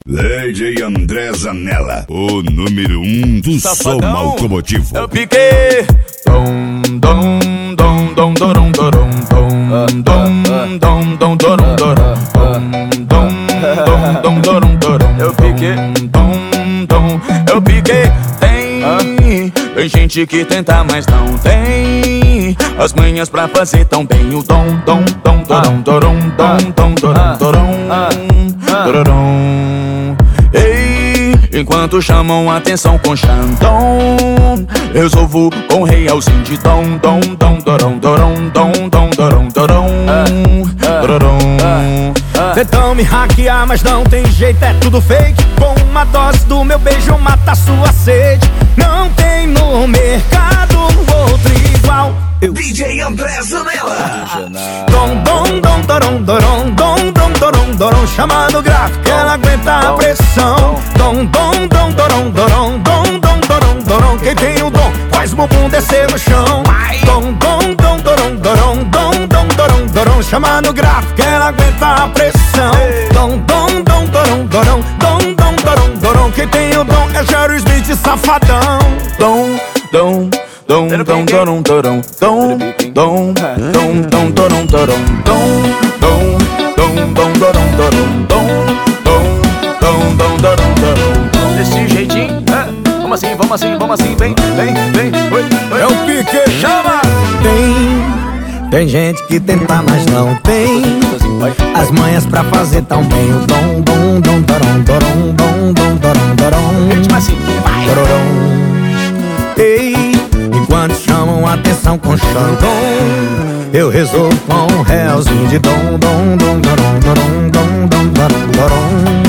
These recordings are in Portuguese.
DJ André Zanella, o número 1 do som automotivo. Eu piquei. Dom, dom, dom, dom, dom, dom, dom, dom, dom, dom, dom, eu piquei. Eu piquei. Tem gente que tenta, mas não tem as manhas pra fazer tão bem o dom, dom, dom, dom, dom, dom, dom, dom, dom. Ei, enquanto chamam a atenção com Xandão, resolvo com realzinho de dom, dom, dom, dom, dom, dom, dom, dom, dom. Tentam me hackear, mas não tem jeito, é tudo fake. Com uma dose do meu beijo mata sua sede. Não tem no mercado outro igual. DJ André Zanella. Dom, dom, dom, dorom, dorom, dom, dom, dorom, dorom. Chamando gráfico, ela aguenta a pressão. Dom, dom, dom, dorom, dorom, dom, dom, dorom, dorom. Quem tem o dom faz o bumbum descer no chão. Dom, dom, dom, dorom, dorom, dom, dom, dorom, dorom. Chamando gráfico, ela aguenta a pressão. Dom, dom, dom, dorom, dorom, dom, dom, dorom, dorom. Quem tem o dom é Jerry Smith, safadão. Dom, dom, dom, dom, dom, dom, dom, dom, dom, dom, dom, dom, dom. Desse jeitinho, vamos assim, vem, É o pique, chama! Tem gente que tenta, mas não tem as manhas pra fazer tão bem o dom, dom, dom, dorom, dorom, dom, dom, dorom, dorom. Ei, enquanto chamam a atenção com Xandão, eu resolvo com um realzinho de dom, dom, dom, dorom, dorom, dom, dom, dorom, dorom.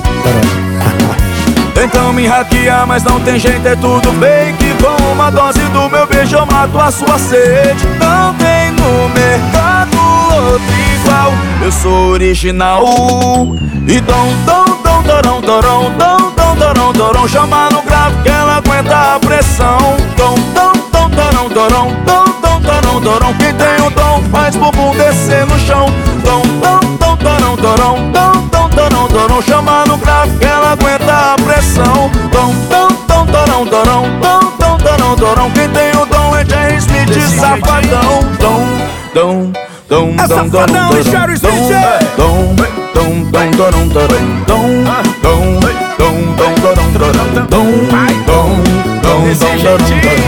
Tentam me hackear, mas não tem jeito, é tudo fake. Com uma dose do meu beijo eu mato a sua sede. Não tem no mercado outro igual. Eu sou original. E dom, dom, dom, dorom, dorom, dom, dom, dorom, dorom. Chama no gráfico que ela aguenta a pressão. Dom, dom, dom, dorom, dorom, dom, dom, dorom, dorom. Quem tem o dom faz bumbum descer no chão. Dom, dom, dom, dorom, dorom, dom, dom, dorom, dorom. Chama no gráfico que ela aguenta a pressão. Dom, dom, dom, dorom, dorom, dom, dom, dorom, dorom. Quem tem o dom é Jerry Smith, safadão. Dom, dom, dom, dom, Safadão e Jerry Smith. dom, dom, dom, dorom, dorom, dom, dom, dom, dom, dorom, dorom, dom, dom, dom, dom, dom, dom.